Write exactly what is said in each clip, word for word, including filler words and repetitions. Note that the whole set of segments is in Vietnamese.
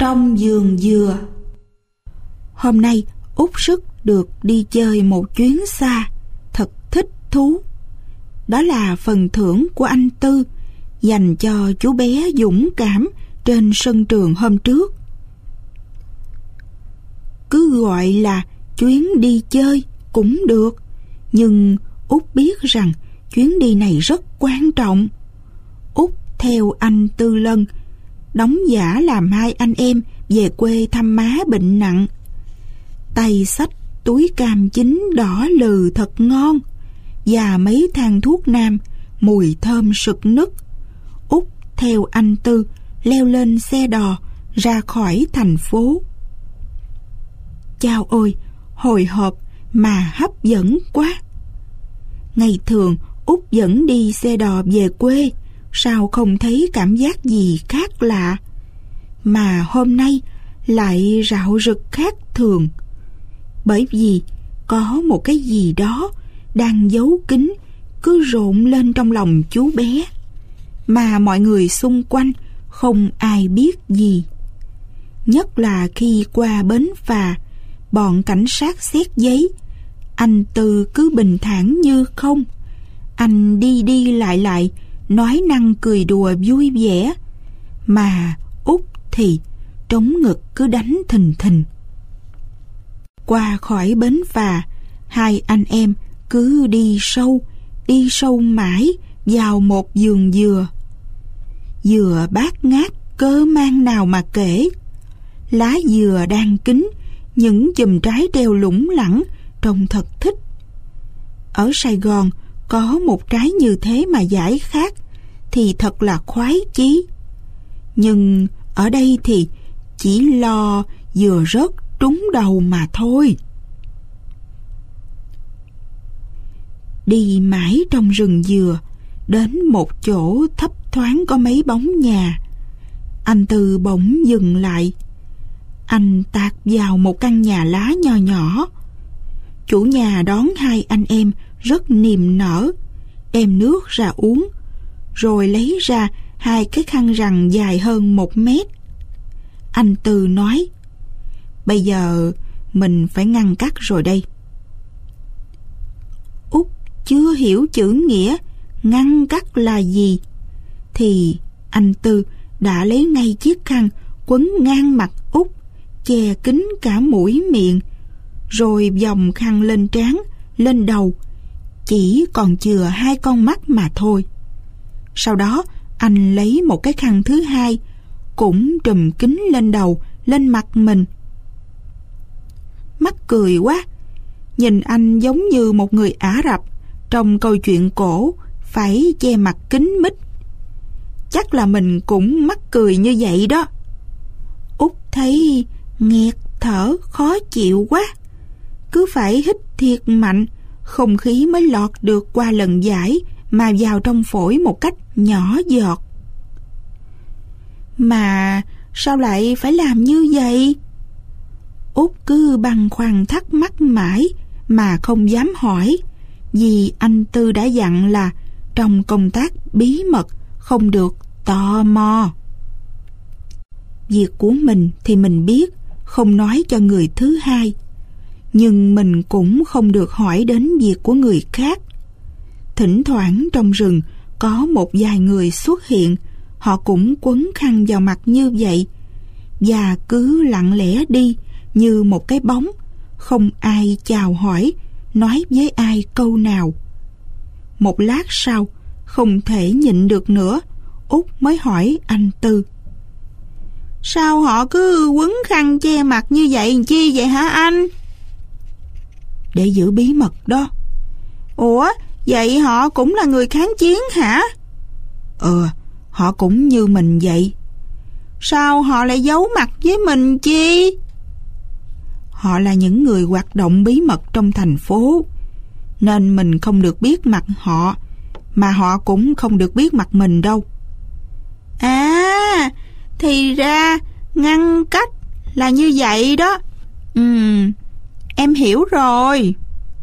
trong vườn dừa. Hôm nay Út Sức được đi chơi một chuyến xa, thật thích thú. Đó là phần thưởng của anh Tư dành cho chú bé dũng cảm trên sân trường hôm trước. Cứ gọi là chuyến đi chơi cũng được, nhưng Út biết rằng chuyến đi này rất quan trọng. Út theo anh Tư Lân đóng giả làm hai anh em về quê thăm má bệnh nặng. Tay xách túi cam chín đỏ lừ thật ngon và mấy thang thuốc nam mùi thơm sực nức. Út theo anh Tư leo lên xe đò ra khỏi thành phố. Chao ôi, hồi hộp mà hấp dẫn quá. Ngày thường Út vẫn đi xe đò về quê, sao không thấy cảm giác gì khác lạ, mà hôm nay lại rạo rực khác thường. Bởi vì có một cái gì đó đang giấu kín cứ rộn lên trong lòng chú bé, mà mọi người xung quanh không ai biết gì. Nhất là khi qua bến phà, bọn cảnh sát xét giấy, anh Tư cứ bình thản như không. Anh đi đi lại lại, nói năng cười đùa vui vẻ, mà Út thì trống ngực cứ đánh thình thình. Qua khỏi bến phà, hai anh em cứ đi sâu, đi sâu mãi vào một vườn dừa. Dừa bát ngát cơ mang nào mà kể. Lá dừa đang kín, những chùm trái treo lủng lẳng, trông thật thích. Ở Sài Gòn có một trái như thế mà giải khát thì thật là khoái chí. Nhưng ở đây thì chỉ lo dừa rớt trúng đầu mà thôi. Đi mãi trong rừng dừa, đến một chỗ thấp thoáng có mấy bóng nhà. Anh Tư bỗng dừng lại. Anh tạt vào một căn nhà lá nho nhỏ. Chủ nhà đón hai anh em rất niềm nở, đem nước ra uống, rồi lấy ra hai cái khăn rằn dài hơn một mét. Anh Tư nói: "Bây giờ mình phải ngăn cắt rồi đây." Út chưa hiểu chữ nghĩa ngăn cắt là gì, thì anh Tư đã lấy ngay chiếc khăn quấn ngang mặt Út, che kín cả mũi miệng, rồi vòng khăn lên trán, lên đầu, chỉ còn chừa hai con mắt mà thôi. Sau đó anh lấy một cái khăn thứ hai, cũng trùm kín lên đầu, lên mặt mình. Mắc cười quá, nhìn anh giống như một người Ả Rập trong câu chuyện cổ phải che mặt kín mít. Chắc là mình cũng mắc cười như vậy đó. Út thấy nghẹt thở khó chịu quá, cứ phải hít thiệt mạnh, không khí mới lọt được qua lần giải mà vào trong phổi một cách nhỏ giọt. Mà sao lại phải làm như vậy? Út cứ băn khoăn thắc mắc mãi mà không dám hỏi, vì anh Tư đã dặn là trong công tác bí mật không được tò mò. Việc của mình thì mình biết, không nói cho người thứ hai, nhưng mình cũng không được hỏi đến việc của người khác. Thỉnh thoảng trong rừng có một vài người xuất hiện, họ cũng quấn khăn vào mặt như vậy, và cứ lặng lẽ đi như một cái bóng, không ai chào hỏi, nói với ai câu nào. Một lát sau, không thể nhịn được nữa, Út mới hỏi anh Tư: "Sao họ cứ quấn khăn che mặt như vậy chi vậy hả anh?" "Để giữ bí mật đó." "Ủa, vậy họ cũng là người kháng chiến hả?" "Ừ, họ cũng như mình vậy." "Sao họ lại giấu mặt với mình chi?" "Họ là những người hoạt động bí mật trong thành phố, nên mình không được biết mặt họ, mà họ cũng không được biết mặt mình đâu." "À, thì ra ngăn cách là như vậy đó. Ừm, em hiểu rồi."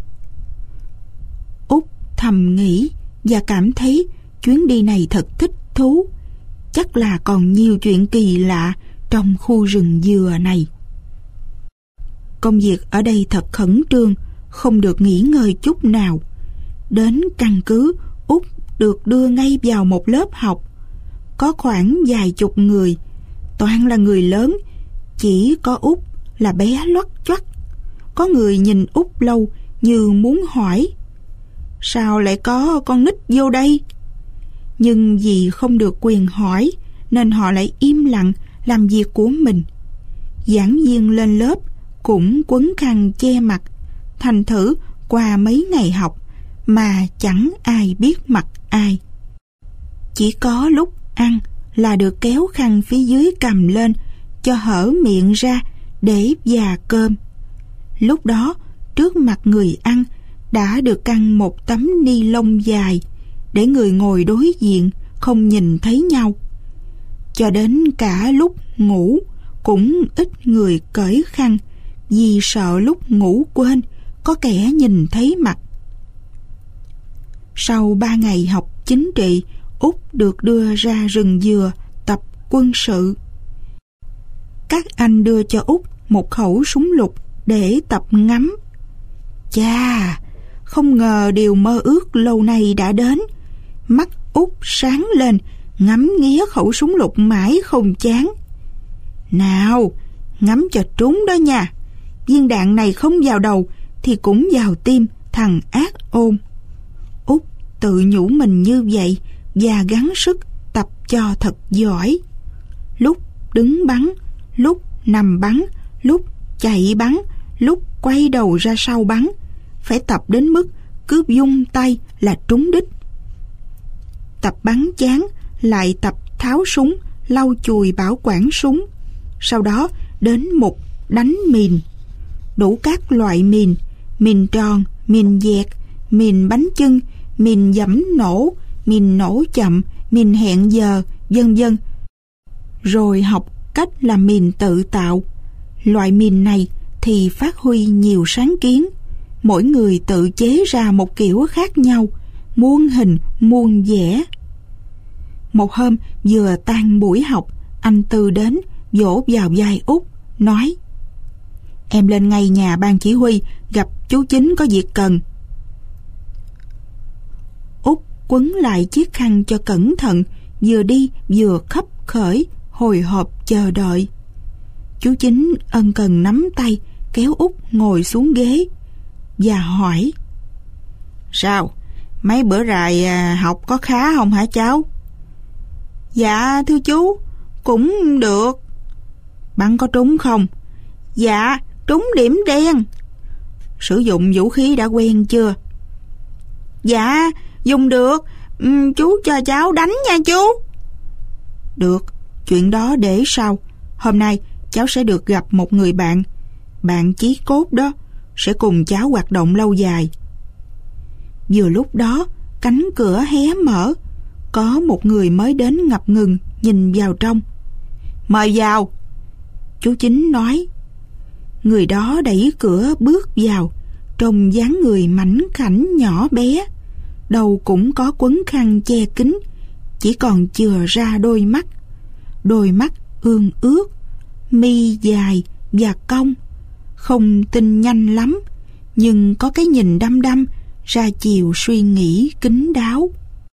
Út thầm nghĩ và cảm thấy chuyến đi này thật thích thú. Chắc là còn nhiều chuyện kỳ lạ trong khu rừng dừa này. Công việc ở đây thật khẩn trương, không được nghỉ ngơi chút nào. Đến căn cứ, Út được đưa ngay vào một lớp học. Có khoảng vài chục người, toàn là người lớn, chỉ có Út là bé loắt choắt. Có người nhìn Út lâu như muốn hỏi: sao lại có con nít vô đây? Nhưng vì không được quyền hỏi nên họ lại im lặng làm việc của mình. Giảng viên lên lớp cũng quấn khăn che mặt, thành thử qua mấy ngày học mà chẳng ai biết mặt ai. Chỉ có lúc ăn là được kéo khăn phía dưới cầm lên cho hở miệng ra để dà cơm. Lúc đó trước mặt người ăn đã được căng một tấm ni lông dài để người ngồi đối diện không nhìn thấy nhau. Cho đến cả lúc ngủ cũng ít người cởi khăn, vì sợ lúc ngủ quên có kẻ nhìn thấy mặt. Sau ba ngày học chính trị, Út được đưa ra rừng dừa tập quân sự. Các anh đưa cho Út một khẩu súng lục để tập ngắm. Chà, không ngờ điều mơ ước lâu nay đã đến. Mắt Út sáng lên, ngắm nghía khẩu súng lục mãi không chán. Nào, ngắm cho trúng đó nha. Viên đạn này không vào đầu thì cũng vào tim thằng ác ôn. Út tự nhủ mình như vậy và gắng sức tập cho thật giỏi. Lúc đứng bắn, lúc nằm bắn, lúc chạy bắn, lúc quay đầu ra sau bắn, phải tập đến mức cứ vung tay là trúng đích. Tập bắn chán lại tập tháo súng, lau chùi bảo quản súng. Sau đó đến mục đánh mìn. Đủ các loại mìn: mìn tròn, mìn dẹt, mìn bánh chưng, mìn dẫm nổ, mìn nổ chậm, mìn hẹn giờ, vân vân. Rồi học cách làm mìn tự tạo. Loại mìn này thì phát huy nhiều sáng kiến. Mỗi người tự chế ra một kiểu khác nhau, muôn hình muôn vẻ. Một hôm vừa tan buổi học, anh Tư đến vỗ vào vai Út, nói: em lên ngay nhà ban chỉ huy, gặp chú Chính có việc cần. Út quấn lại chiếc khăn cho cẩn thận, vừa đi vừa khấp khởi, hồi hộp chờ đợi. Chú Chính ân cần nắm tay, kéo Út ngồi xuống ghế và hỏi: sao, mấy bữa rày học có khá không hả cháu? Dạ thưa chú, cũng được. Bắn có trúng không? Dạ, trúng điểm đen. Sử dụng vũ khí đã quen chưa? Dạ, dùng được. Ừ, chú cho cháu đánh nha chú. Được, chuyện đó để sau. Hôm nay cháu sẽ được gặp một người bạn, bạn chí cốt đó, sẽ cùng cháu hoạt động lâu dài. Vừa lúc đó, cánh cửa hé mở. Có một người mới đến ngập ngừng nhìn vào trong. Mời vào, chú Chính nói. Người đó đẩy cửa bước vào, trông dáng người mảnh khảnh nhỏ bé, đầu cũng có quấn khăn che kín, chỉ còn chừa ra đôi mắt. Đôi mắt ương ướt, mi dài và cong, không tinh nhanh lắm, nhưng có cái nhìn đăm đăm, ra chiều suy nghĩ kín đáo.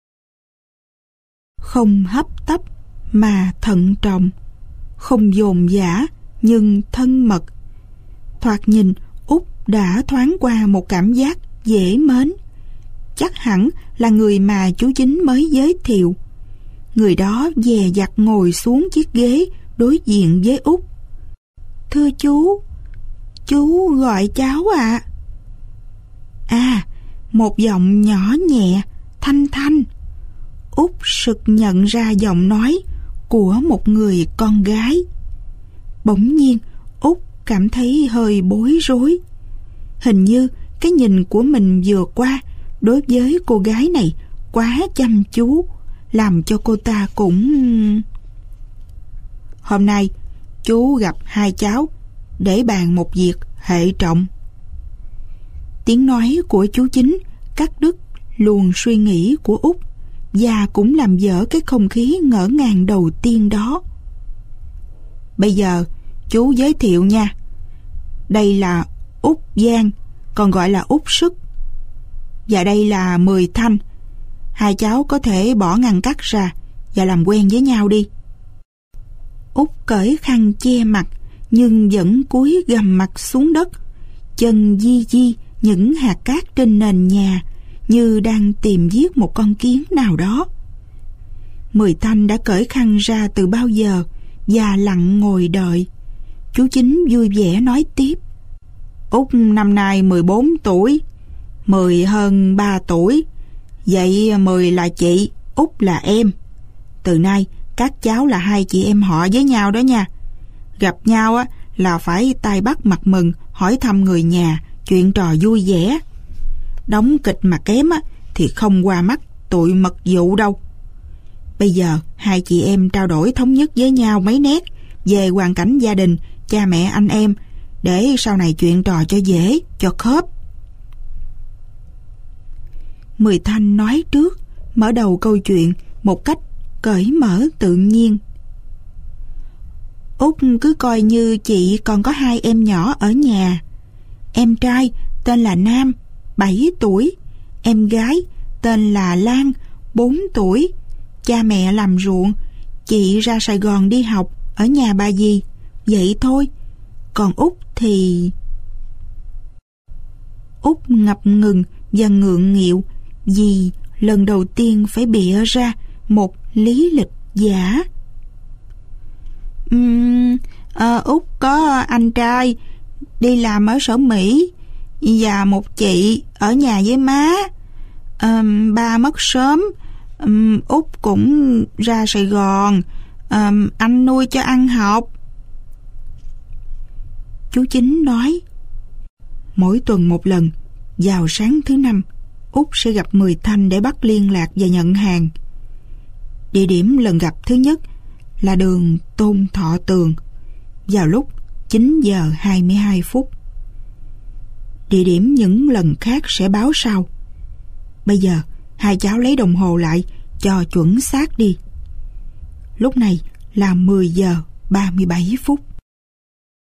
Không hấp tấp mà thận trọng, không dồn dã nhưng thân mật. Thoạt nhìn, Út đã thoáng qua một cảm giác dễ mến. Chắc hẳn là người mà chú Chính mới giới thiệu. Người đó dè dặt ngồi xuống chiếc ghế đối diện với Út. Thưa chú, chú gọi cháu ạ. À. à, một giọng nhỏ nhẹ, thanh thanh. Út sực nhận ra giọng nói của một người con gái. Bỗng nhiên, Út cảm thấy hơi bối rối. Hình như cái nhìn của mình vừa qua đối với cô gái này quá chăm chú, làm cho cô ta cũng... Hôm nay, chú gặp hai cháu để bàn một việc hệ trọng. Tiếng nói của chú Chính cắt đứt luồng suy nghĩ của Út và cũng làm dở cái không khí ngỡ ngàng đầu tiên đó. Bây giờ chú giới thiệu nha. Đây là Út Giang, còn gọi là Út Sức. Và đây là Mười Thanh. Hai cháu có thể bỏ ngăn cách ra và làm quen với nhau đi. Út cởi khăn che mặt nhưng vẫn cúi gằm mặt xuống đất, chân di di những hạt cát trên nền nhà như đang tìm giết một con kiến nào đó. Mười Thanh đã cởi khăn ra từ bao giờ và lặng ngồi đợi. Chú Chính vui vẻ nói tiếp. Út năm nay mười bốn tuổi, Mười hơn ba tuổi. Vậy Mười là chị, Út là em. Từ nay các cháu là hai chị em họ với nhau đó nha. Gặp nhau á là phải tay bắt mặt mừng, hỏi thăm người nhà, chuyện trò vui vẻ. Đóng kịch mà kém á thì không qua mắt tụi mật vụ đâu. Bây giờ hai chị em trao đổi thống nhất với nhau mấy nét về hoàn cảnh gia đình, cha mẹ anh em, để sau này chuyện trò cho dễ, cho khớp. Mười Thanh nói trước, mở đầu câu chuyện một cách cởi mở tự nhiên. Út cứ coi như chị còn có hai em nhỏ ở nhà. Em trai tên là Nam, bảy tuổi. Em gái tên là Lan, bốn tuổi. Cha mẹ làm ruộng, chị ra Sài Gòn đi học, ở nhà bà dì. Vậy thôi. Còn Út thì... Út ngập ngừng và ngượng nghịu vì lần đầu tiên phải bịa ra một lý lịch giả. Uhm, à, Út có anh trai đi làm ở sở Mỹ và một chị ở nhà với má. À, ba mất sớm. Um, Út cũng ra Sài Gòn. Um, anh nuôi cho ăn học. Chú Chính nói, mỗi tuần một lần, vào sáng thứ năm, Út sẽ gặp Mười Thanh để bắt liên lạc và nhận hàng. Địa điểm lần gặp thứ nhất là đường Tôn Thọ Tường vào lúc chín giờ hai mươi hai phút. Địa điểm những lần khác sẽ báo sau. Bây giờ hai cháu lấy đồng hồ lại cho chuẩn xác đi. Lúc này là mười giờ ba mươi bảy phút.